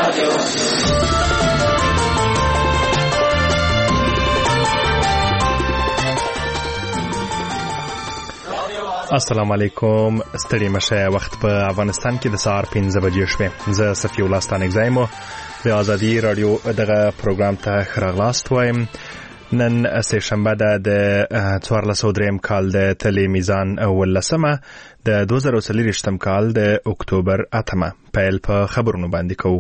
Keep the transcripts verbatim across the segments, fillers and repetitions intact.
السلام علیکم. ستړي مشه. وخت په افغانستان کې د سهار پنځه بجې شوې. زه صفي الله ستانک زایم د ازادي رادیو دغه پروګرام ته خراغلاست وایم. نن سه شنبه ده د څوارلس سوه دریم کال د تلې میزان ولسمه د دوه زره څلوېښتم کال د اکتوبر اتمه. پیل په خبرونو باندې کوو.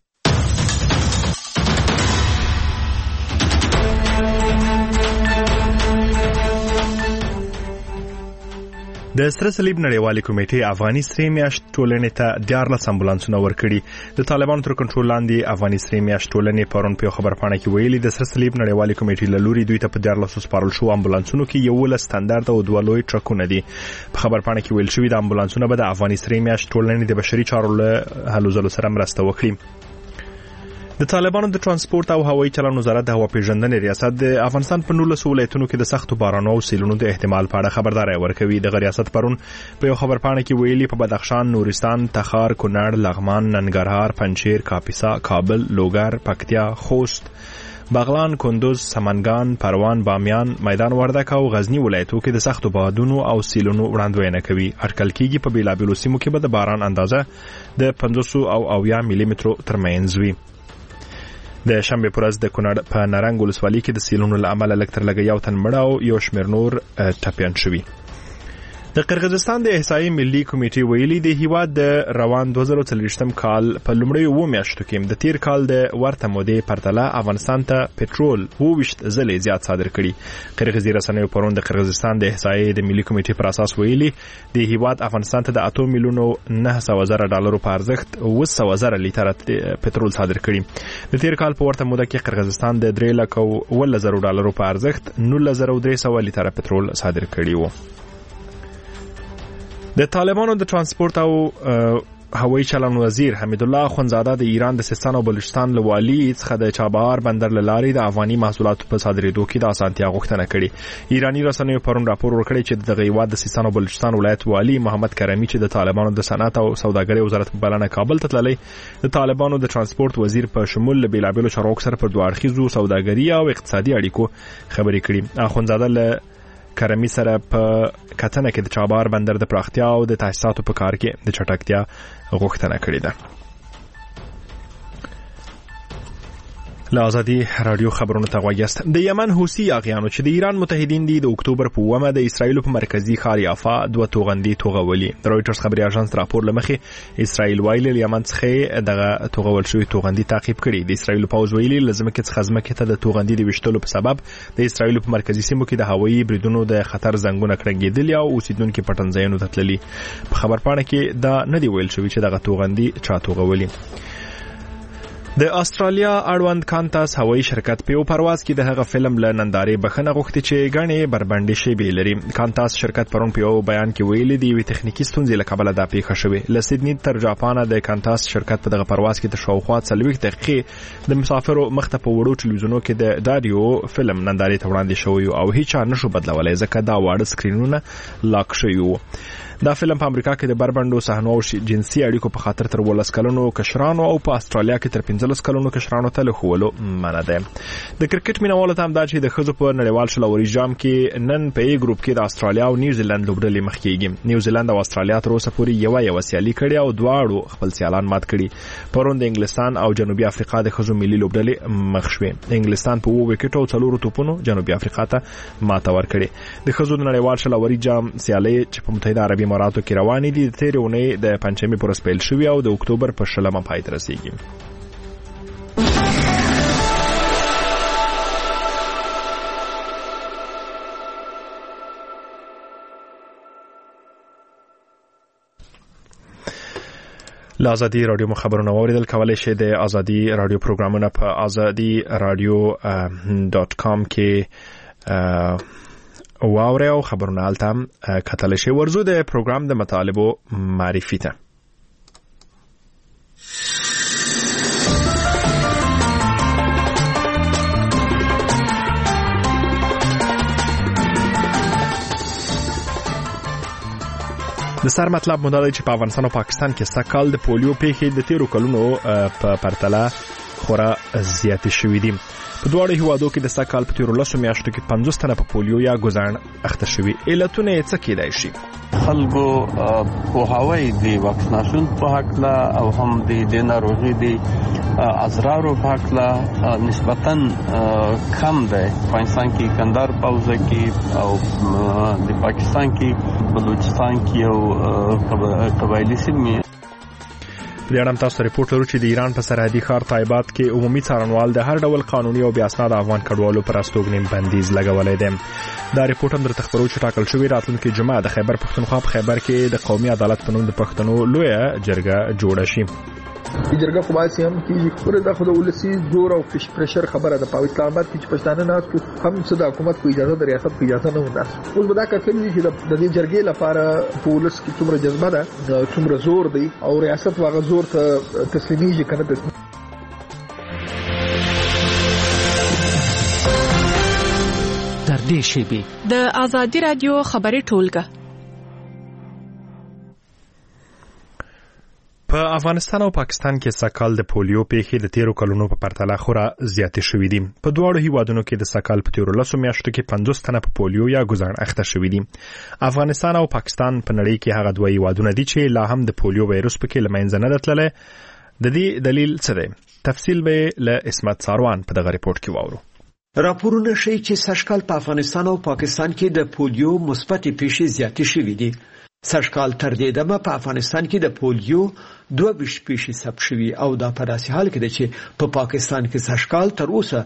د سره صلیب نړیوالې کمیټې افغاني سرې میاشت ټولنې ته دیارلس امبولانسونه ورکړي. د طالبانو تر کنټرول لاندې افغاني سرې میاشت ټولنې پرون په خبرپاڼه کې ویلي د سره صلیب نړیوالې کمیټې له لوري دوی ته په دیارلس سپارل شو امبولانسونو کې یولس ستاندرد او دوه لوی ټرکونه دي. په خبرپاڼه کې ویل شوی د امبولانسونو به د افغاني سرې میاشت ټولنې د بشري چارو له هلو ځلو سره مرسته وکړي. د طالبانو د ترانسپورت او هوایي چلند وزارت د هوا پیژندنې ریاست د افغانستان په نولس ولایتونو کې د سختو بارانونو او سیلونو د احتمال په اړه خبرداري ورکوي. د ریاست پرون په یو خبرپاڼه کې ویلي په بدخشان، نورستان، تخار، کونړ، لغمان، ننګرهار، پنجشیر، کاپیسا، کابل، لوګر، پکتیا، خوست، بغلان، کندوز، سمنګان، پروان، بامیان، میدان وردګ او غزنی ولایتونو کې د سختو بادونو او سیلونو وړاندوینه کوي. اټکل کېږي په بیلابیلو سیمو کې به د باران اندازه د پنځوس او اویا ملي مترو ترمنځ وي. د شنبه پر ورځ د کونړ په نارنګ ولسوالۍ کې د سیلونو له امله لږ تر لږه یو تن مړ او یو شمېر نور ټپیان شوي. د قرغیزستان د احصایې ملي کمیټې ویلي د هیواد د روان دوه زره څلوېښتم کال په لومړیو اووه میاشتو کې د تیر کال د ورته مودې پرتله افغانستان ته پټرول اووه ویشت ځلې زیات صادر کړي. قرغیزي رسنیو پرون د قرغیزستان د احصایې د ملي کمیټې پر اساس ویلي د هیواد افغانستان ته د اته میلیونو نه سوه زره ډالرو په ارزښت اوه سوه زره لیټره پټرول صادر کړي. د تیر کال په ورته موده کې قرغیزستان د درې لک او اوولس زره ډالرو په ارزښت نولس زره درې سوه لیټره پټرول صادر کړي وو. د طالبانو د ترانسپورت او هوایي چلند وزیر حمید الله اخوندزاده د ایران د سیستان او بلوچستان له والي څخه د چابهار بندر له لارې د افغاني محصولاتو په صادرېدو کې د اسانتیا غوښتنه کړې. ایراني رسنیو پرون راپور ورکړی چې د هیواد د سیستان او بلوچستان ولایت والي محمد کرمی چې د طالبانو د صنعت او سوداګرۍ وزارت په بلنه کابل ته تللی، د طالبانو د ترانسپورت وزیر په شمول له بیلابیلو چارواکو سره پر دوه اړخیزو سوداګري او اقتصادي اړیکو خبرې کړي. اخوندزاده له کرمی سره په کتنه کې د چابهار بندر د پراختیا او د تاسیساتو په کار کې د چټکتیا غوښتنه کړې ده. له ازادي رادیو خبرونو ته غوږیاست. د یمن حوثي یاغیانو چې د ایران متحدین دي د اکتوبر په اوومه د اسرایل په مرکزی ښار یافا دوه توغندي توغولي. د رويټرز خبري اژانس راپور لمخې اسرایل ویلي له یمن څخه دغه توغول شوی توغندي تعقیب کړي. د اسرایل پوځ ویلي لازم کې څخه ځمکې ته د توغندي د وشتلو په سبب د اسرایل په مرکزی سیمو کې د هوایي بریدونو د خطر زنګونه کړنګېدل او اوسیدونکو پټنځایونو ته تللي. په خبرپاڼه کې دا نه دی ویل شوی چې دغه توغندي چا توغولي. د استرالیا اړوند کانتاس هوایي شرکت په یو پرواز کې د هغه فلم له نندارې بخښنه غوښتي چې غاڼې بربنډې شوي لري. کانتاس شرکت پرون په یو بیان کې ویلي دی یوې تخنیکی ستونزې له کبله دا پیښه شوې. له سیدنی تر جاپان د کانتاس شرکت په دغه پرواز کې د شاوخوا څلوېښت دقیقې د مسافرو مخته په وړو ټلویزیونو کې د داریو فلم نندارې ته وړاندې شوی او هیڅ نشو بدلولای ځکه دا واړه سکرینونه لاک شوي وو. دا فلم په امریکا کې د بربندو صحنو او جنسي اړیکو په خاطر تر ولس کلونو کشرانو او په استرالیا کې تر پنځلس کلونو کشرانو ته لخولو منع ده. د کرکټ مینوالو ته هم دا چې د ښځو په نړیوال شلوري جام کې نن په ای ګروپ کې د استرالیا او نیوزیلند لوبډلې مخ کېږي. نیوزیلند او استرالیا تر اوسه پورې یو یو سیالي کړې او دواړو خپل سیالان مات کړي. پرون د انګلستان او جنوبي افریقا د ښځو ملي لوبډلې مخ شوې. انګلستان په اووه وکټو او څلورو توپونو جنوبي افریقا ته ماته ورکړې. د ښځو د نړیوال شلوري جام سیالي چې په متحده عربي اماراتو کې روانې دي د تېرې اونۍ د پنجشنبې پر ورځ پیل شوې او د اکتوبر په شلمه پای ته رسېږي. له ازادي رادیو خبرونه اوریدل کولای شئ. د ازادي رادیو پروګرامونه په ازادي رادیو ډاټ کام کې واورئ او خبرونه التم کتل شي. ورزو د پروګرام د مطالبو معرفي ته د سر مطلب مو دا دی چې په افغانستان او پاکستان کې سږکال د پولیو پیښې د تیرو کلونو په پرتله خورا زیاتې شوې دي. په دواړو هیوادو کې د سږکال په تیرو لسو میاشتو کې پنځوس تنه په پولیو یا ګوزاڼ اخته شوي. علتونه یې څه کیدای شي؟ خلکو پوهاوی د واکسیناسیون په هکله او هم د دې ناروغۍ د اضرارو په هکله نسبتاً کم دی. افغانستان کې کندهار پوزه کې او د پاکستان کې بلوچستان کې او قبایلی سیمې. په دې اړه هم تاسو ریپورټ لرو چې د ایران په سرحدي ښار طایبات کې عمومي څارنوال د هر ډول قانوني او بې اسناده افغان کډوالو پر استوګنې بندیز لګولی دی. دا ریپورټ هم درته خپرو چې ټاکل شوی راتلونکي جمعه د خیبر پښتونخوا په خیبر کې د قومي عدالت په نوم د پښتنو لویه جرګه جوړه شي. جرګه خو باید هم کیږي خو دا خو د ولسی زور او پرشر خبره ده. په اسلام آباد کې چې پښتانه نه هم څه د حکومت په اجازه د ریاست په اجازه نه ونده. اوس به دا کتل چې د دې جرګې لپاره پولیس کې څومره جذبه ده، څومره زور دی او ریاست واغ زور ته تسلیمیږي کنه. در دې شی د آزادی رادیو خبري ټولګه. په افغانستان او پاکستان کې سږکال د پولیو پیښې د تیرو کلونو په پرتله خورا زیاتې شوې دي. په دواړو هیوادونو کې د سږکال په تیرو لسو میاشتو کې پنځوس تنه په پولیو یا ګوزاڼ اخته شوي دي. افغانستان او پاکستان په نړۍ کې هغه دوه هیوادونه دي چې لا هم د پولیو وایروس پکې له منځه نه دی تللی. د دې دلیل څه دی؟ تفصیل به له اسمت ساروان په دغه ریپورټ کې واورو. راپورونه ښیي چې سږکال په افغانستان او پاکستان کې د پولیو مثبتې پیښې زیاتې شوې دي. سږکال تر دې دمه په افغانستان کې د پولیو دوه ویشت پیښې ثبت شوي او دا په داسې حال کې ده چې په پاکستان کې سږکال تر اوسه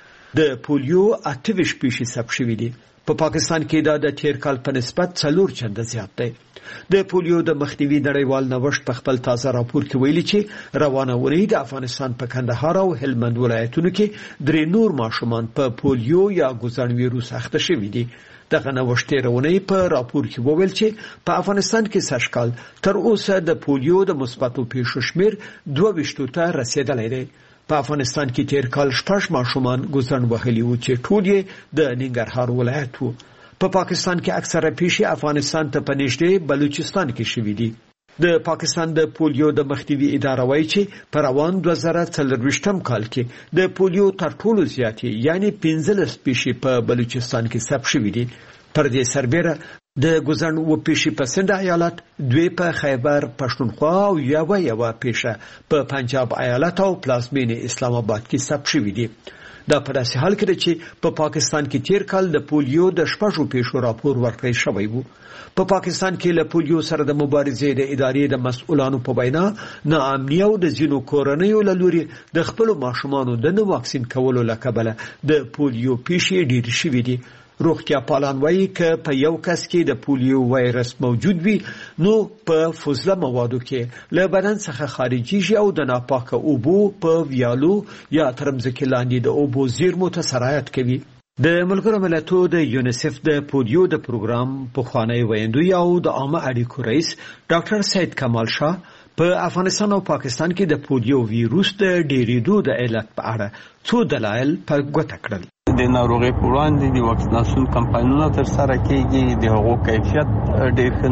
د پولیو اته ویشت پیښې ثبت شوي دي. په پاکستان کې دا د تیر کال په نسبت څلور چنده زیات دی. د پولیو د مخنیوي نړیوال نوښت په خپل تازه راپور کې ویلي چې روانه اونۍ د افغانستان په کندهار او هلمند ولایتونو کې درې نور ماشومان په پولیو یا ګوزاڼ ویروس اخته شوي دي. دغه نوښت رونی په راپور کې وویل چې په افغانستان کې سږکال تر اوسه د پولیو د مثبتو پیښو شمیر دوه ویشت ته رسیدلی دی. په افغانستان کې تیر کال شپږ ماشومان ګوزاڼ وهلي وو چې ټول یې د ننګرهار ولایت وو. په پاکستان کې اکثره پیښې افغانستان ته په نږدې بلوچستان کې شوې دي. د پاکستان د پولیو د مخنیوي اداره وایي چې په روان دوه زره څلرویشتم کال کې د پولیو تر ټولو زیاتې یعنی پنځلس پیښې په بلوچستان کې ثبت شوې دي. پر دې سربېره د ګوزاڼ و پیښې په سند ایالت، دوی په خیبر پښتونخوا او یو یو پیښه په پنجاب ایالت او پلازمینې اسلام آباد کې ثبت شوې دي. دا په داسې حال کې ده چې په پاکستان کې تیر کال د پولیو د شپږو پیښو راپور ورکړی شوی وو. په پاکستان کې له پولیو سره د مبارزې د ادارې د مسؤلانو په وینا ناامني او د ځینو کورنیو له لوري د خپلو ماشومانو د نه واکسین کولو له کبله د پولیو پیښې ډېرې شوې دي. روغتیا پالان وایي که په یو کس کې د پولیو وایرس موجود وي نو په فضله موادو کې له بدن څخه خارجيږي او د ناپاکه اوبو په ویالو یا ترمځکې لاندې د اوبو زیرمو ته سرایت کوي. د ملګرو ملتونو د یونیسف د پولیو د پروګرام پخوانی ویندوی او د عامه اړیکو رئیس ډاکټر سید کمال شاه په افغانستان او پاکستان کې د پولیو ویروس د ډېرېدو د علت په اړه څو دلایل په ګوته کړل. د ناروغۍ پر وړاندې د واکسیناسیون کمپاینونه ترسره کیږي. د هغو کیفیت ډېر ښه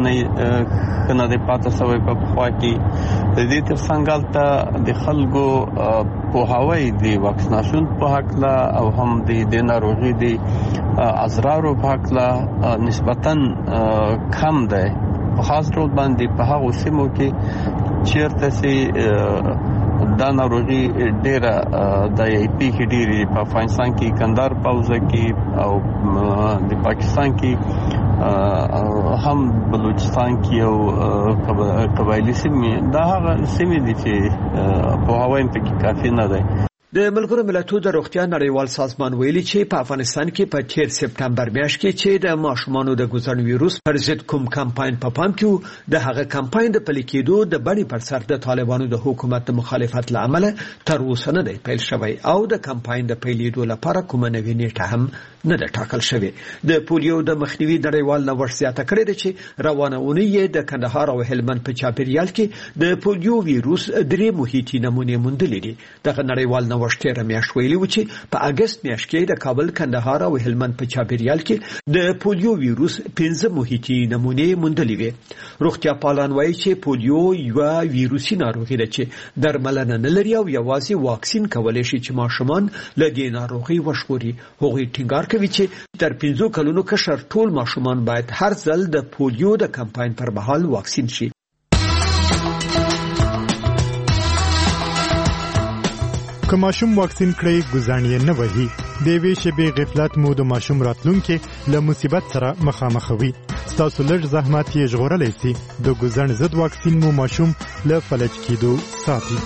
نه دی پاتې شوی په پخوا کې. د دې ترڅنګ هلته د خلکو پوهاوی د واکسیناسیون په هکله او هم د دې ناروغۍ د اضرارو په هکله نسبتاً کم دی. په خاص ډول باندې په هغو سیمو کې چیرته چې دا ناروغي ډیره د پیښې ډیره په افغانستان کې کندهار پوزه کې او د پاکستان کې هم بلوچستان کې او قبایلی سیمې دا هغه سیمې دي چې په هوایم په کې کافي نه ده. د ملګرو ملتونو د روغتیا نړیوال سازمان ویلي چې په افغانستان کې په تیر سپتمبر میاشت کې چې د ماشومانو د ګوزاڼ ویروس پر ضد کوم کمپاین په پام کې د هغه کمپاین د پلي کېدو د بڼې پر سر د طالبانو د حکومت د مخالفت له امله تر اوسه نه دی پیل شوی او د کمپاین د پیلېدو لپاره کومه نوې نیټه هم نه ده ټاکل شوې. د پولیو د مخنیوي نړیوال نوښت زیاته کړې ده چې روانه اونۍ د کندهار او هلمند په چاپیریال کې د پولیو ویروس درې محیطي نمونې موندلې دي. دغه نړیوال نوښت تیر میاشت ویلي و چې په اگست میاشت کې د کابل، کندهار او هلمند په چاپیریال کې د پولیو ویروس پنځه محیطي نمونې موندلې وې. روغتیا پالان وایي چې پولیو یوه ویروسي ناروغي ده چې درملنه نه لري او یوازې واکسین کولی شي چې ماشومان له دې ناروغۍ وژغوري. هغوی ټینګار کوي چې تر پنځو کلونو کشر ټول ماشومان باید هر ځل د پولیو د کمپاین پر مهال واکسین شي. که ماشوم واکسین کړئ ګزانې نه وهي. د یوې شېبې غفلت مو د ماشوم راتلونکي له مصیبت سره مخامخوي. ستاسو لږ زحمت یې ژغورلی سي. د ګزن ضد واکسین مو ماشوم له فلج کېدو ساتي.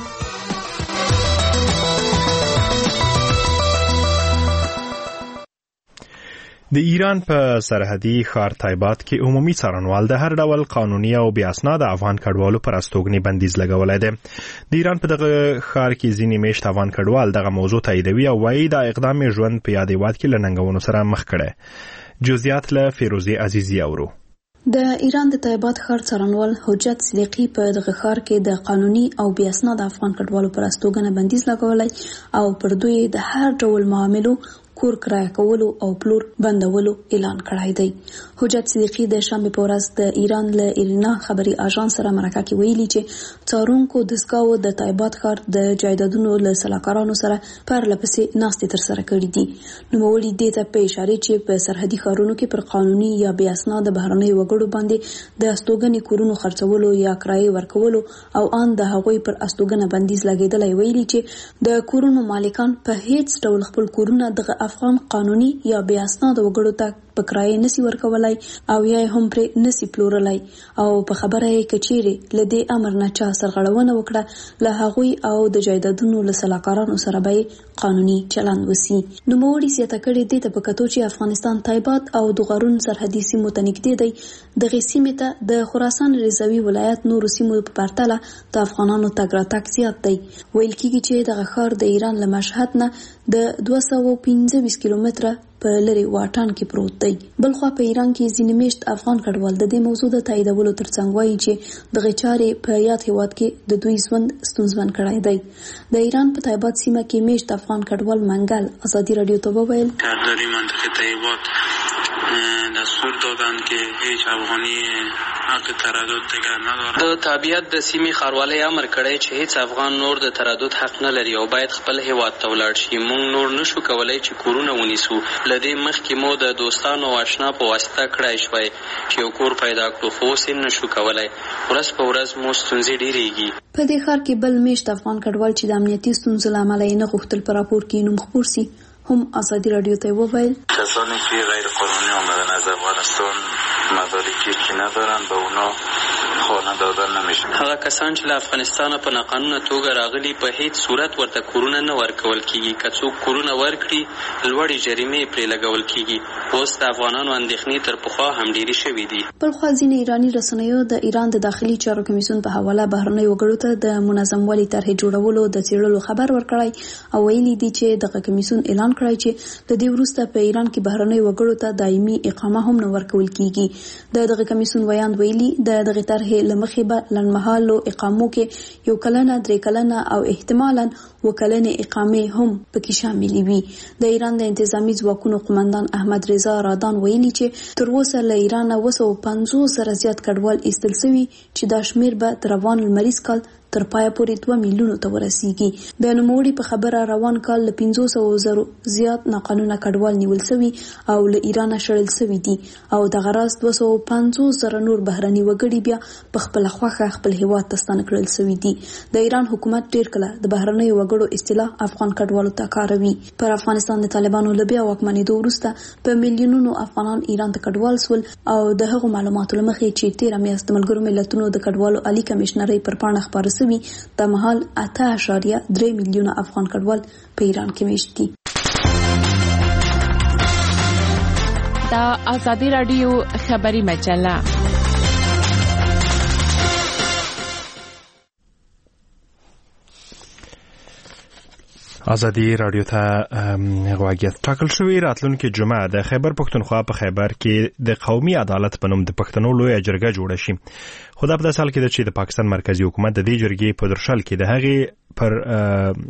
د ایران په سرحدي ښار تایبات کې عمومي څارنوال د هر ډول قانوني او بې اسناده افغان کډوالو پر استوګنې بندیز لګولی دی. د ایران په دغه ښار کې ځینې میشت افغان کډوال دغه موضوع تاییدوي او وایي دا اقدام یې ژوند په یاد هېواد کې له ننګونو سره مخ کړی. جزئیات له فیروزې عزیزي اورو. د ایران د تایبات ښار څارنوال حجت صدیقي په دغه ښار کې د قانوني او بې اسناده افغان کډوالو پر استوګنه بندیز لګولی او پر دوی د هر ډول معاملو کور کرایه کولو او پلور بندولو اعلان کړی دی. حجت صدیقي د شنبې په ورځ د ایران له ایرنا خبري اژانس سره مرکه کې ویلي چې څارونکو دستګاو د تایبات ښار د جایدادونو له سلاکارانو سره پرله پسې ناستې ترسره کړې دي. نوموړي دې ته په اشاره چې په سرحدي ښارونو کې پر قانوني یا بې اسناده بهرنیو وګړو باندې د استوګنې کورونو خرڅولو یا کرایې ورکولو او ان د هغوی پر استوګنه بندیز لګېدلی. ویلي چې د کورونو مالکان په هیڅ ډول خپل کورونه دغه افغان قانوني یا بې اسناده وګړو ته په کرایې نسی ورکولای او یا هم پرې نسی پلورلای او په خبره یې کچېرې له دې امر نه چا سرغړونه وکړه له هغوی او د جایدادونو له سلاکارانو سره به قانوني چلند وسی. نوموړي زیاته کړې دې ته په کتو چې افغانستان تایبات او د غارون سرحدي سیمو ته نږدې دی. دغه سیمې ته د خراسان رضاوي ولایت نورو سیمو په پرتله د افغانانو تګ راتګ زیات دی. ویل کېږي چې دغه ښار د ایران له مشهد نه د دوه سوه پنځه ویشت کیلومتره په لري واټن کې پروت دی. بلخوا په ایران کې ځینې میشت افغان کډوال د دې موضوع د تاییدولو ترڅنګ وایي چې دغه چارې په یاد هېواد کې د دوی ژوند ستونزمن کړی دی. د ایران په تایبات سیمه کې میشت افغان کډوال منګل ازادي رادیو ته وویل کارداری منطقه تایبات دستور دادن که هیچ افغانی حق تردد دیگر ندارد. د تابعیت د سیمې ښاروالۍ امر کړی چې هیڅ افغان نور د تردد حق نه لري او باید خپل هیواد ته ولاړ شي. موږ نور نشو کولای چې کورونه ونیسو. له دې مخکې مو د دوستانو او آشنا په واسطه کړی شوی چې یو کور پیدا کړو خو اوس یې نشو کولای. ورځ په ورځ مو ستونزې ډېرېږي. په دې ښار کې بل میشت افغان کډوال چې د امنیتي ستونزو له امله یې نه غوښتل په راپور کې نوم خپور سي هم ازادي رادیو ته وویل کسانی که غیر قانونی آمدن از افغانستان مدارکی که ندارن به اونا خانه دادن نمیشه. هغه کسان چې له افغانستان په ناقانونه توګه راغلي په هیڅ صورت ورته کورونه نه ورکول کیږي. که څوک کورونه ورکړي لوړې جریمې پرې لګول کیږي. اوس د افغانانو اندېښنې تر پخوا هم ډېرې شوې دي. بلخوا ځینې ایراني رسنیو د ایران د داخلي چارو کمیسیون په حواله بهرنۍ وګړو ته د منظم والي طرحې جوړولو د څېړلو خبر ورکړی او ویلي دي چې دغه کمیسیون اعلان کړی چې د دې وروسته په ایران کې بهرنۍ وګړو ته دایمي اقامه هم نه ورکول کیږي. د دغه کمیسیون ویاند ویلي د دغه طرحې له مخې به لنډمهالو اقامو کې یو کلنه درې کلنه او احتمالاً وکلنې اقامې هم پکې شاملې وي. د ایران د انتظامی ځواکونو قومندان احمد رضا رادان ویلي چې تر اوسه له ایران اوه سوه پنځوس زره زیات کډوال ایستل شوي چې دا شمیر به تر روان لمریز کال تر پایه پورې دوه میلیونو ته ورسیږي. د نوموړي په خبره روان کال له پنځو سوو زرو زیات ناقانونه کډوال نیول شوي او له ایرانه شړل شوي دي او دغه راز دوه سوه پنځوس زره نور بهرني وګړي بیا په خپله خوښه خپل هیواد ته ستانه کړل شوي دي. د ایران حکومت ډیر کله د بهرنیو وګړو اصطلاح افغان کډوالو ته کاروي. پر افغانستان د طالبانو له بیا واکمنېدو وروسته په میلیونونو افغانان ایران ته کډوال شول او د هغو معلوماتو له مخې چې تېره میاشت د ملګرو ملتونو د کډوالو عالي کمیشنرۍ پر پاڼه خپاره د مهال اته اعشاریه درې میلیونه افغان کډوال په ایران کې میشت دي. دا آزادی رادیو خبری مجله ازادي رادیو ته غواګیت ټاکل شوی راتلونکي جمعه د خیبر پښتونخوا په خیبر کې د قومي عدالت په نوم د پښتنو لوی جرګه جوړه شي. خو دا په داسې حال کې ده چې د پاکستان مرکزی حکومت د دې جرګې په درشل کې د هغې پر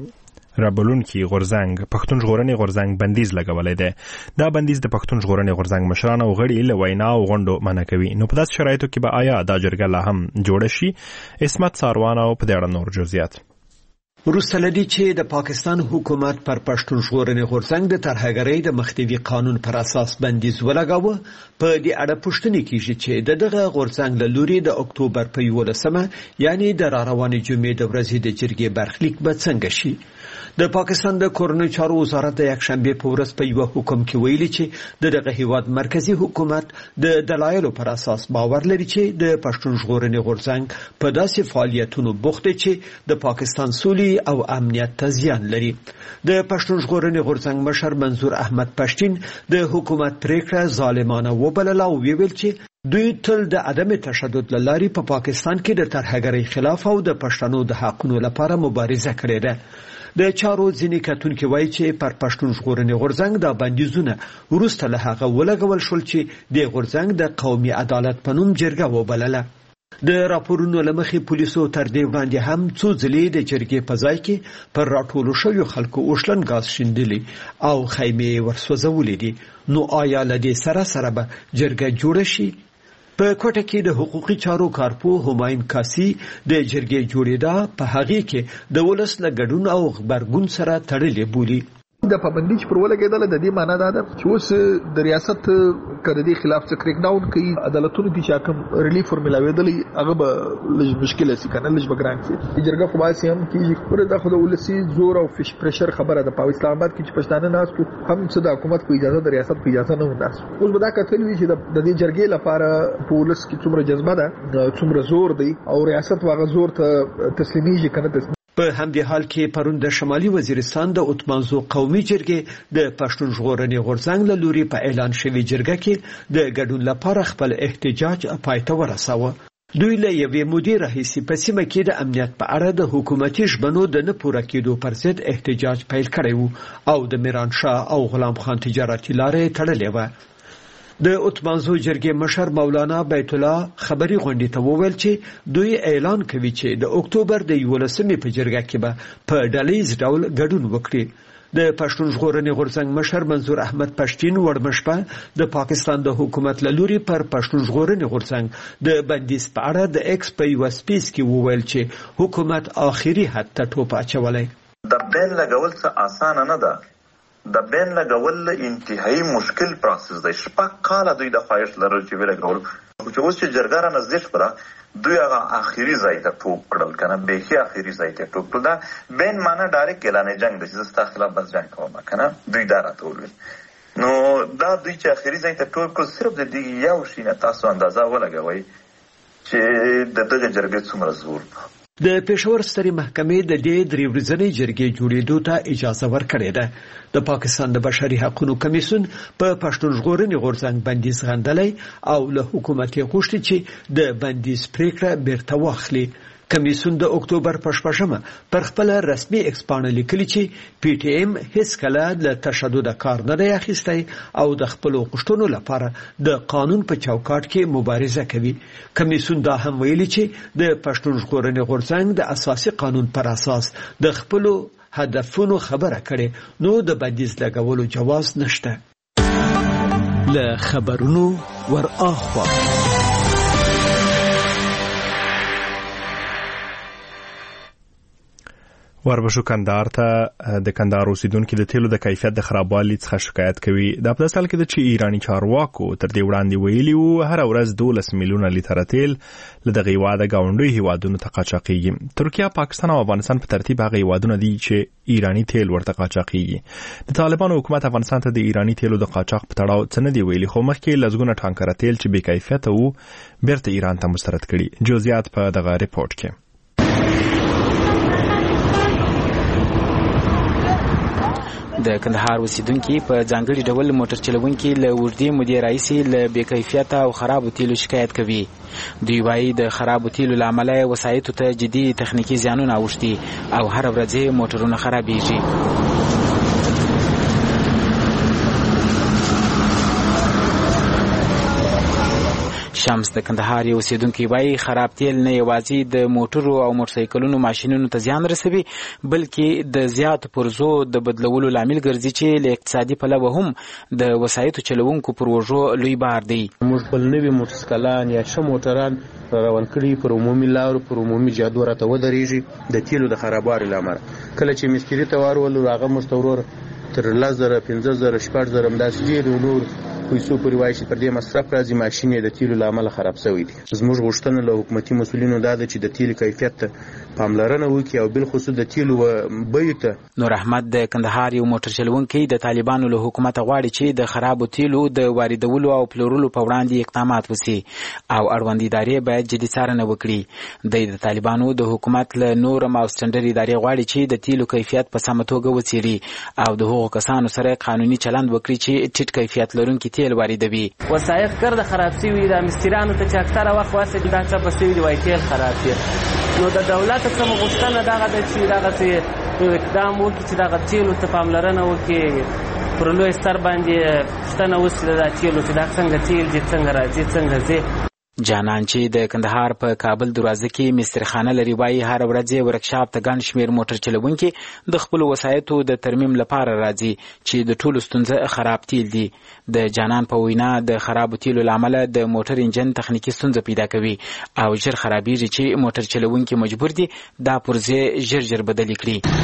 رابلونکي غورځنګ پښتون ژغورنې غورځنګ بندیز لګولې ده. دا بندیز د پښتون ژغورنې غورځنګ مشران او غړي له وینا او غونډو منع کوي. نو په داسې شرایطو کې به آیا دا جرګه لا هم جوړه شي؟ اسمت ساروان او په دې اړه نور جزئیات. وروسته لدی چې د پاکستان حکومت پر پښتون ژغورنې غورځنګ د ترهګرۍ د مخنیوي قانون پر اساس بندیز ولګاوه، په دې اړه پوښتنه کیږي چې دغه غورځنګ له لوري د اکتوبر په یولسمه یعنی د راروانې جمعې د ورځې د جرګې برخلیک به څنګه شي. د پاکستان د کورنۍ چارو وزارت د یکشنبه په ورځ په یو حکم کې ویلي چې دغه هیواد مرکزی حکومت د دلایلو پر اساس باور لري چې د پښتون ژغورنې غورځنګ په داسې فعالیتونو بوخت دی چې د پاکستان سولې او امنیت ته زیان لري. د پښتون ژغورنې غورځنګ مشر منظور احمد پښتین د حکومت پریکړه ظالمانه وبلله او ویل چې دوی تل د عدم تشدد لاري په پا پاکستان کې د ترهګرۍ خلاف او د پښتنو د حقونو لپاره مبارزه کړې ده. د چارو ځینې کتونکي وایي چې پر پښتون ژغورنې غورځنګ د بندیزونه وروسته له هغه ولګول شول چې د غورځنګ د قومي عدالت په نوم جرګه وبلله. د راپورونو لمخې پولیسو تر دې وړاندې هم څو ځلې د جرګې په ځای کې پر راټولو شویو خلکو اوښلن غاز شیندلي او خیمې ورسوځولې دي. نو آیا له دې سره سره به جرګه جوړه شي؟ په کوټه کې د حقوقي چارو کارپو هماین کاسی د جرګې جوړېدا په هغه کې د ولس له ګډون او خبرګون سره تړلې بولی. د پابندۍ پر ولګېدل د دې معنی دا ده چې اوس د ریاست کړدي خلاف څه کریک ډاون کوي، عدالتونو کې چې کوم ریلیف فورمولاویدلې هغه به لږ مشکل شي کنه، لږ بګران شي. جرګه خو واسي هم کیږي پر دغه د ولسی زور او فش پرشر خبره ده. په اسلام آباد کې چې پښتانه ناس هم څه د حکومت په اجازه د ریاست په اجازه نه وناس. اوس به دا کتل وی چې د دې جرګې لپاره پولیس کې څومره جذبه ده، څومره زور دی او ریاست واغ زور ته تسلیمیږي کنه. په همدې حال کې پرون د شمالي وزیرستان د اتمانزو قومي جرګې د پښتون ژغورنې غورځنګ له لوري په اعلان شوی جرګه کې د ګډون لپاره خپل احتجاج پای ته ورساوه. دوی له یوې مودې راهیسې په سیمه کې د امنیت په اړه د حکومتي ژمنو د نه پوره کېدو پر ضد احتجاج پیل کړی و او د میرانشاه او غلام خان تجارتي لارې تړلې وه. د اتمانزو جرګې مشر مولانا بیت الله خبري غونډې ته وویل چې دوی اعلان کوي چې د اکتوبر د یولسمې په جرګه کې به په ډلهییز ډول ګډون وکړي. د پښتون ژغورنې غورځنګ مشر منظور احمد پښتین وړمشپه د پاکستان د حکومت له لوري پر پښتون ژغورنې غورځنګ د بندیز په اړه د ایکس په یو سپیس کې وویل چې حکومت آخري حد ته ټوپ اچولی. د بیل لګول څه اسانه نه ده. د بیل لګول انتهایی مشکل پروسس دی. شپږ کاله دوی د خواهش لرل چې بیل لګول، چې اوس چې جرګه را نزدیک شوه دوی هغه آخري ځای ته ټوپ کړل کنه، بیخي آخري ځای ته ټوپ کړل. دا بین معنا ډایرکټ اعلان جنگ دی چې ستا خلاف بس جنگ کوم کنه، دوی دا راته وویل. نو دا دوی چې آخري ځای ته ټوپ کړل صرف د دې یو شي نه تاسو اندازه ولګوئ چې د دغه جرګې څومره زور. د پېښور سترې محکمې د دې درې ورځنۍ جرګې جوړېدو ته اجازه ورکړې ده. د پاکستان د بشري حقوقو کمیسیون په پښتون ژغورنې غورځنګ بندیز غندلی او له حکومت یې غوښتي چې د بندیز پریکړه بیرته واخلي. کمیسیون د اکتوبر په شپږمه پر خپل رسمي ایکس پاڼه لیکلي چې پی ټی ایم هیڅ کله له تشدد کار نه دی اخیستی او د خپل غوښتنو لپاره د قانون په چوکاټ کې مبارزه کوي. کمیسیون دا هم ویلي چې د پښتون ژغورنې غورځنګ د اساسي قانون پر اساس د خپل هدفونو خبره کړي، نو د بندیز لګولو جواز نشته. له خبرونو ور اخوا وربشو کندهار ته د کندهار اوسیدونکو د تیلو د کیفیت د خرابوالي څخه شکایت کوي. د په داسې حال کې چې ایرانی چارواکو تر دې وړاندې ویلي وو هر ورځ دولس میلیونه لیټر تیل له دغه هیواده ګاونډي هیوادونو ته قاچاقېږي. ترکیه، پاکستان او افغانستان په ترتیب هغه هیوادونه دي چې ایرانی تیل ورته قاچاقېږي. د طالبانو حکومت افغانستان ته د ایرانی تیلو د قاچاق په تړاو څه نه دی ویلي، خو مخکې لږونه ټانکره تیل چې بې کیفیته وو بیرته ایران ته مسترد کړي. جزئیات په دغه ریپورت کې. د کندهار اوسیدونکو په ځانګړي ډول موټر چلوونکي له وړدې مودې راهیسې له بې کیفیته او خرابو تیلو شکایت کوي. دوی وایي د خرابو تیلو له امله وسایطو ته جدي تخنیکي زیانونه اوښتي او هر ورځ موټرونه خرابېږي. شمس د کندهار یو اوسیدونکی وایي خراب تیل نه یوازې د موټرو او موټرسایکلونو ماشینونو ته زیان رسوي بلکې د زیاتو پرزو د بدلولو لامل ګرځي چې له اقتصادي پلوه هم د وسایطو چلوونکو پروژو لوی بار دی. موږ خپل نوي موټرسایکلان یا ښه موټران روان کړي پر عمومي لارو پر عمومي جادو راته ودرېږي د تیلو د خرابوالي له امله. کله چې مستري ته ورولو هغه موږ ته ورور تر لس زره پنځه زره شپږ زره همداسې ډېر نور پیسو پورې وایي چې پر دې مصرف راځي ماشین یې د تیلو له امله خراب شوی دی. زموږ غوښتنه له حکومتي مسؤلینو دا ده چې د تیلو کیفیت ته پاملرنه وکړي او بالخصوص د تیلو بیو ته. نور احمد د کندهار یو موټر چلوونکی د طالبانو له حکومته غواړي چې د خرابو تیلو د واردولو او پلورلو په وړاندې اقدامات وشي او اړوند ادارې باید جدي څارنه وکړي. د طالبانو د حکومت له نورم او سټنډرډ ادارې غواړي چې د تیلو کیفیت په سمه توګه وڅېړي او د هغو کسانو سره قانوني چلند وکړي چې ټیټ کیفیت لرونکي تیل واردوي. وسایط ګرد خراب شوي د مستریانو ته چې اکثره وخت واسه دا څه په شوي دی وای تیل خراب دی. نو د دولت څخه غوښتنه دغه د چې دغه څه اقدام وکړي چې دغه تیلو ته پاملرنه وکړي پر لوی ستر باندې پوښتنه وشي د تیلو چې دا څنګه تیل دي څنګه راځي څنګه ځي. جانان چې د کندهار په کابل دروازه کې مسترخانه لري وایي هر ورځ ورکشاپ ته ګڼ شمېر موټر چلوونکي د خپلو وسایطو د ترمیم لپاره راځي چې د ټولو ستونزه خراب تیل دي. د جانان په وینا د خرابو تیلو له امله د موټر انجن تخنیکي ستونزه پیدا کوي او ژر خرابېږي چې موټر چلوونکي مجبور دي دا پرزې ژر ژر بدلې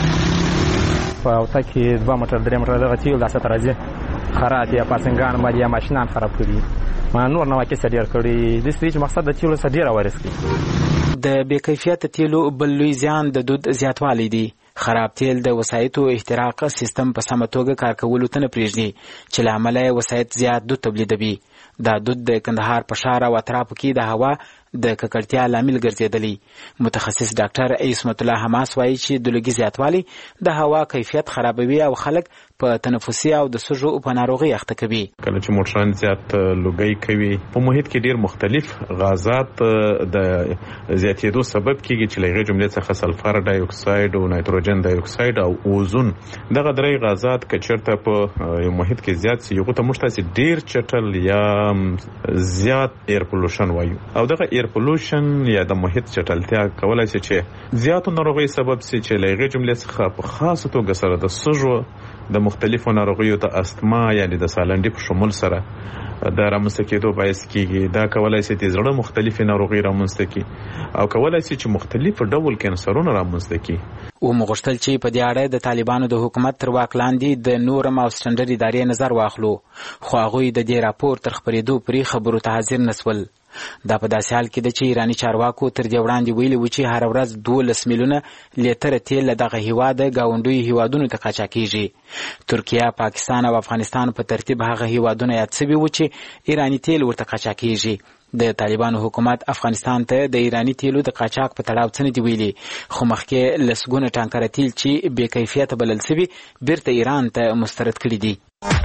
کړي. په اوته کې دوه موټر درې موټر دغه تیل داسې ته راځي خراب یا پاسنګان باندې یا ماشینان خراب کړي ما نور نواکس ډیر کړي د سټیج مقصد د تیلو سره ډیر وارث کی. د بې کیفیت تیلو بل لوی زیان د دود زیاتوالی دی. خراب تیل د وسایطو احتراق سیستم په سمه توګه کار کولو ته نه پرېږدي چې له امله وسایط زیات دود تولیدوي. دا دود د کندهار په ښار او اطرافو کې د هوا د ککړتیا لامل ګرځېدلی. متخصص ډاکټر عصمت الله حماس وایي چې د لوګي زیاتوالی د هوا کیفیت خرابوي او خلک په تنفسي او د سږو په ناروغۍ اخته کوي. کله چې موټران زیات لوګي کوي په محیط کې ډیر مختلف غازات د زیاتېدو سبب کیږي چې له هغې جملې څخه سلفر ډای اکساید او نایتروجن ډای اکساید او اوزون. دغه درې غازات که چېرته په یو محیط کې زیات سي هغو ته موږ تاسې ډیر چټل یا زیات ایر پولوشن وایو او دغه ایر پولوشن یا د محیط چټلتیا کولای شي چې زیاتو ناروغیو سبب شي چې له هغې جملې څخه په خاصه توګه سره د سږو د مختلفو ناروغیو ته استما یعنی د سالنډي په شمول سره د رامنځته کېدو باعث کېږي. دا کولای شي د زړه مختلفې ناروغۍ رامنځته کړي او کولای شي چې مختلف ډول کینسرونه رامنځته کړي. و مغشتل چې په دې اړه د طالبانو د حکومت تر واک لاندې د نورم او سټنډرډ ادارې نظر واخلو خو هغوی د دې راپور تر خپرېدو پورې خبرو ته حاضر نسول. دا په داسې حال کې ده چې ایراني چارواکو تر دې وړاندې ویلي وو چې هره ورځ دولس میلیونه لیتره تیل له دغه هیواده ګاونډیو هیوادونو ته قاچاقېږي. ترکیه، پاکستان او افغانستان په ترتیب هغه هیوادونه یاد شوي وو چې ایراني تیل ورته قاچاقېږي. د طالبانو حکومت افغانستان ته د ایراني تیلو د قاچاق په تړاو څه نه دي ویلي خو مخکې لسګونه ټانکره تیل چې بې کیفیته بلل شوي بیرته ایران ته مسترد کړي دي.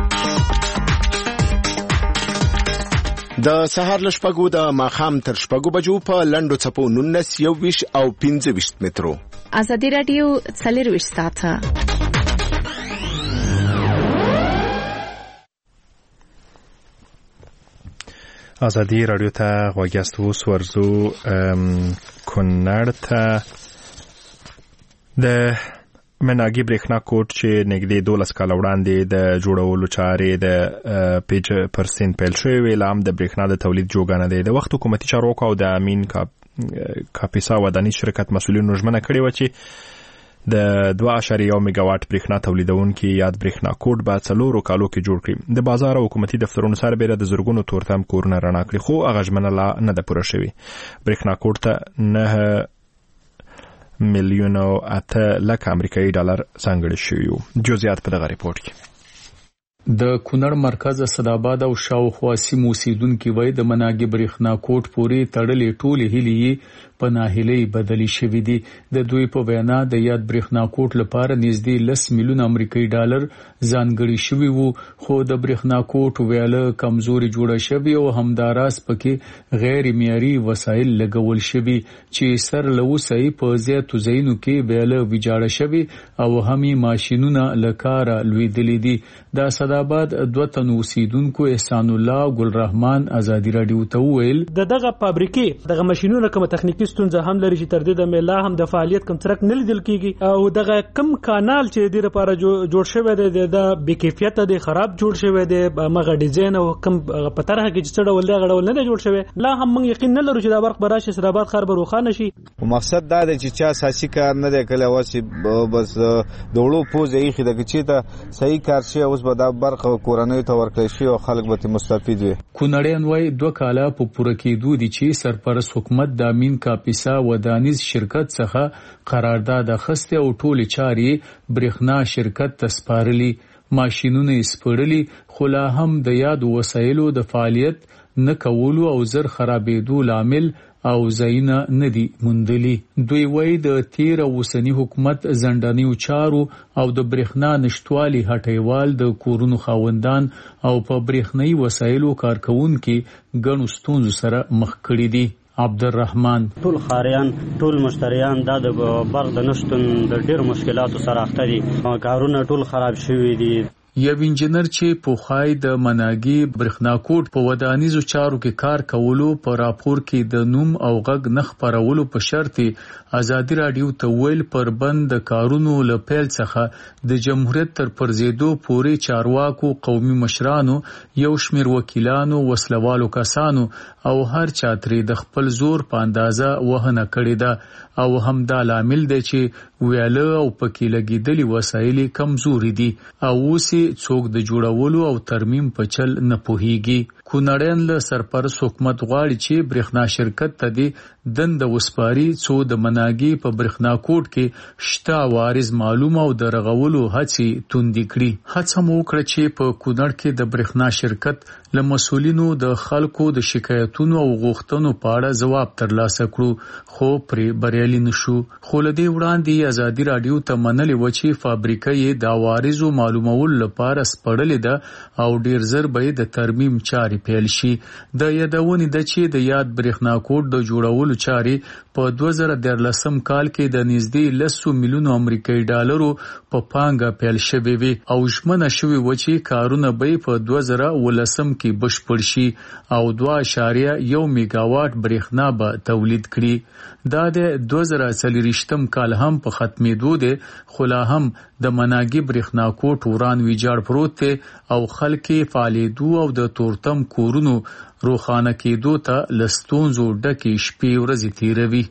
د سهار له شپږو د ماښام تر شپږو بجو په لنډو څپو نولس یوویشت او پنځه ویشت مترو. ازادي راډیو څلرویشت ساعته ازادي راډیو ته غوږ یاست. اوس ورځو کونړ ته د مناګي برېښنا کوټ چې نږدې دولس کاله وړاندې د جوړولو چارې د پیج پرسنټ پیل شوې وې لا هم د برېښنا د تولید جوګه نه دی. د وخت حکومتي چارواکو او د امین کاپیسا ودانیز شرکت مسؤلینو ژمنه کړې وه چې د دوه اعشاریه یو میګاواټ برېښنا تولیدونکي یاد برېښنا کوټ به څلورو کالو کې جوړ کړي. د بازار او حکومتي دفترونو سربېره د زرګونو تورتم کورونه رڼا کړي خو هغه ژمنه لا نه ده پوره شوې. برېښنا کوټ ته نه میلیون او اته لک امریکایي ډالر ځانګړي شوي وو. جزئیات په دغه ریپورت کې. د کونړ مرکز اسداباد او شاوخوا سیمو اوسیدونکي وایي د مناګي برېښنا کوټ پورې تړلې ټولې هیلې په ناهیلۍ بدلې شوې دي. د دوی په وینا د یاد برېښنا کوټ لپاره نږدې لس میلیون امریکایي ډالر ځانګړي شوي وو خو د برېښنا کوټ ویاله کمزوري جوړه شوې او همداراز پکې غیر معیاري وسایل لګول شوي چې سر له اوسه په زیاتو ځایونو کې ویاله ویجاړه شوې او همي ماشینونه له کاره لوېدلي دي. دا اسد آباد دوه تنو اوسیدونکو احسان الله ګل رحمان ازادي رادیو ته ویل د دغه فابریکې دغه ماشينونو کوم تخنیکی ستونزه هم لري چې تر دې د ملا هم د فعالیت کم ترک نه لیدل کیږي او دغه کم کانال چې د لپاره جوړ شوی دی د بې کیفیت دی خراب جوړ شوی دی مغه ډیزاین او کم په طرح کې چې څړول دی غړول نه جوړ شوی لا هم موږ یقین نه لرو چې دا برق براشه اسد آباد خراب روخانه شي مقصد دا دی چې چا اساسي کار نه دی کله واسي بس دوړو پوزې یې خده چې ته صحیح کار شي اوس به دا برق کورنۍ ته ورکړي شي او خلک به مستفید وي کونړیان وای دوه کاله په پوره کېدو دي چې سرپرست حکومت د امین کاپیسا ودانیز شرکت څخه قرارداد اخیسته او ټول چارې برېښنا شرکت ته سپارلي ماشینونه سپړلي خو لا هم د یاد وسایلو د فعالیت نه کولو او زر خرابېدو لامل او زینا ندی مندلی دوی وای د تیر اوسنی حکومت زندانیو چارو او د برېښنا نشټوالي هټیوال د کورونو خاوندان او په برېښنايي وسایلو کارکونکو ګڼو ستونزو سره مخ کړي دي عبدالرحمن ټول خاریان ټول مشتریان د برق د نشټون د ډېر مشکلاتو سره اخته دي کارونه ټول خراب شوي دي یو انجنیر چې پوخای د مناګي برېښنا کوټ په ودانیزو چارو کې کار کولو په راپور کې د نوم او غږ نخ پرولو په شرط ازادي رادیو ته ویل پر بند کارونو لپیل څخه د جمهوریت تر پرزیدو پورې چارواکو قومي مشرانو یو شمیر وکیلانو وسلوالو کسانو او هر چا ترې د خپل زور په اندازه وهنه کړې ده او هم دا لامل دی چې ویاله او پکې لګیدلي وسایل کمزوري دي او اوس څوک د جوړولو او ترمیم په چل نه پوهیږي کونړیان له سرپرست حکومت غواړي چې برېښنا شرکت ته دی دند وسپاري څو د مناګي په برېښنا کوټ کې شته وارز معلومه او د رغولو هڅې توندې کړي هڅه مو وکړه چې په کونړ کې د برېښنا شرکت له مسولینو د خلکو د شکایتونو او غوښتنو په اړه ځواب ترلاسه کړو خو پرې بریالي نشو خو له دې وړاندې ازادي رادیو ته منلې و چې فابریکه یې د وارزو معلومول لپاره سپړلې ده او ډیر زر به د ترمیم چاري پیل شي د یادونې د چې د یاد برېښنا کوټ د جوړولو چاري په دوه زره دیارلسم کال کې د نږدې لسو میلیونو امریکایي ډالرو په پانګه پیل شوی وي او ژمنه شوی و چې کارونه به په دوه زره ولسم کې بشپړ شي او دوه اعشاریه یو میگاواټ برېښنا به تولید کړي دا د دوه زره څلوېښتم کال هم په ختمېدو دی خو لا هم د مناګي برېښنا کوټ وران ویجاړ پروت دی او خلک فعالیدو او د تورتم کورونو روخانه کېدو ته لستونزو ډکې شپې ورځې تیروي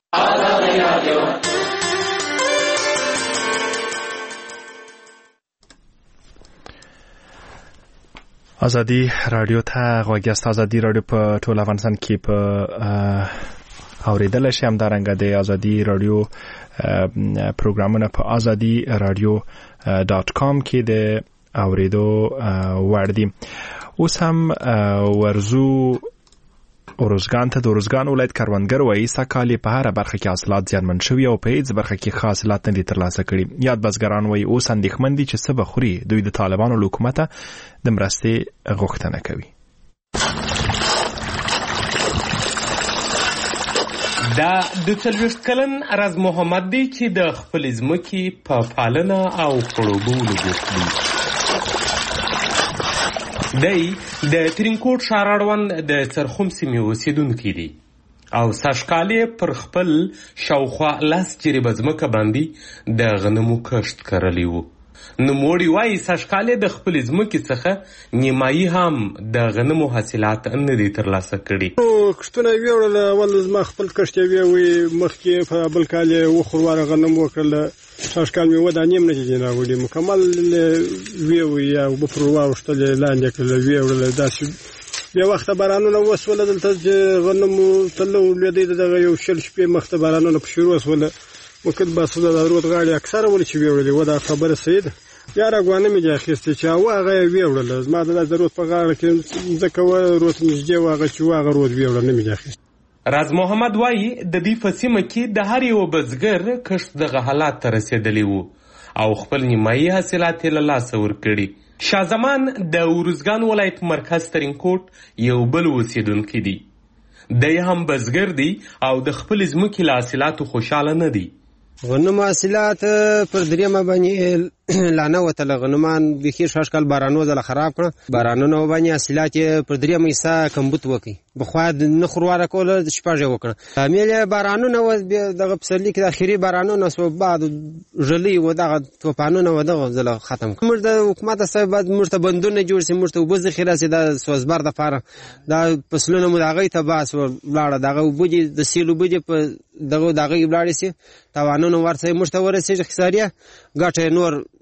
ازادي رادیو ته غوږیاست ازادي رادیو په ټول افغانستان کې په اوریدل شي هم دارنګه د ازادي رادیو پروګرامونه په ازادي رادیو ډاټ کام کې د اوریدو وړ دي اوس هم ورزو اورزګان ته د اورزګان ولایت کاروانګر وایي سکهال په هر برخه کې حاصلات زیانمن شوي او په هیڅ برخه کې ښه حاصلات نه دي ترلاسه کړي یاد بزګران وایي اوس اندېښمن دي چې څه به خوري دوی د طالبانو له حکومته د مرستې غوښتنه کوي دا د څلوېښت کلن راز محمد دی چې د خپل ځمکې په پالنه او خړوبولو بوخت دی دی د ترینکوټ ښار اړوند د څرخوم سیمې اوسیدونکی دی او سږکال یې پر خپل شاوخوا لس جریبه ځمکه باندې د غنمو کښت کرلی و نوموړي وایي سږکال یې د خپلې ځمکې څخه نیمایي هم د غنمو حاصلات نه دي ترلاسه کړي کښتونه یې ویوړله ول زما خپل کښت یې ویوی مخکې په بل کال یې اووه خورواره غنم وکړله سږکال مې اووه دانې هم نه دي راوړي مکمل ویوی یا اوبه پر واوښتل یې لاندې کړله ویوړله داسې بیا وخته بارانونه وسوله دلته چې غنمو تله ولوېدی د دغه یو شل شپې مخته بارانونه په شروع وسوله ممکن باسونه د رود غاړې اکثره ولې چې ویوړلې و دا خبره صحیح ده بیا راګوانه مې دې اخیستې چې هغه هغه یې ویوړله زما د رود په غاړه کې ځکه و رود نږدې و هغه چې و هغه رود ویوړه نه مې دې اخیست راز محمد وایي د دې په سیمه کې د هر یو بزګر کښت دغه حالات ته رسېدلی و او خپل نیمایي حاصلات یې له لاسه ورکړي شاه زمان د ارزګان ولایت مرکز ترینکوټ یو بل اوسیدونکی دی دی هم بزګر دی او د خپل ځمکې له حاصلاتو خوشحاله نه دی غنم حاصلات پر دریمه باندې لا نه وتل غنمان بخیر شاشکل بارانو زله خراب کړ بارانونو باندې حاصلات پر درې مېسا کمبوت وکي بخوا نه خرواره کوله شپږه وکړه امیر بارانونه و دغه پسرلی کې د اخیری بارانونه سو بعد جلی و دغه طوفانونه و دغه زله ختم کړ د حکومت سبب مرته بندونه جوړ سي مرته وبز خیره سي د سوزبر د فار د فصلونو مداغي ته باس لاړه دغه وبدي د سیلو بده په دغه دغه بلاړي سي توانونه ورته مرته ورسي خساریه ګټه نور